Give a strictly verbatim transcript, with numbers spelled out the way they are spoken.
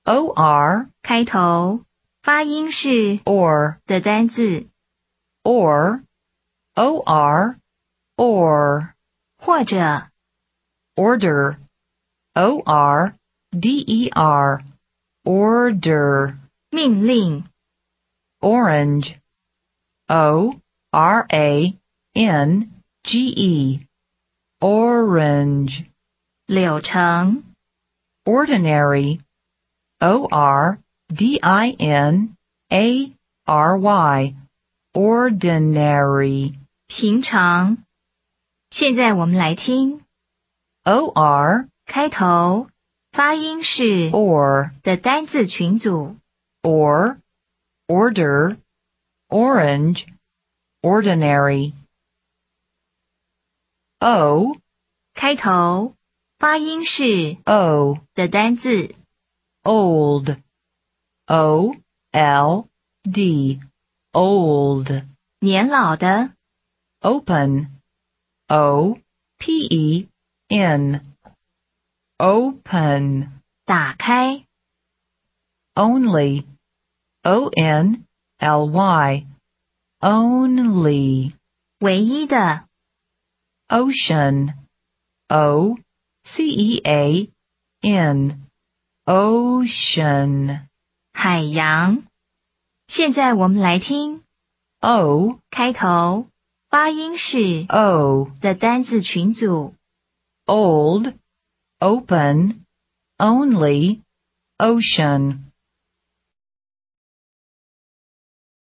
or 开头发音是 or 的单字， or or or 或者 order o r d e r order 命令， orange o r a n g e orange 柳橙， ordinary o r d i n a r y ordinary 平常。现在我们来听 o r 开头发音是 or 的单字群组， or order orange ordinary o 开头发音是 o 的单字， old o l d old 年老的， open o p e n open 打开， only o n l y only 唯一的， ocean o c e a n ocean 海洋。现在我们来听 o 开头发音是 o 的单字群组， old open only ocean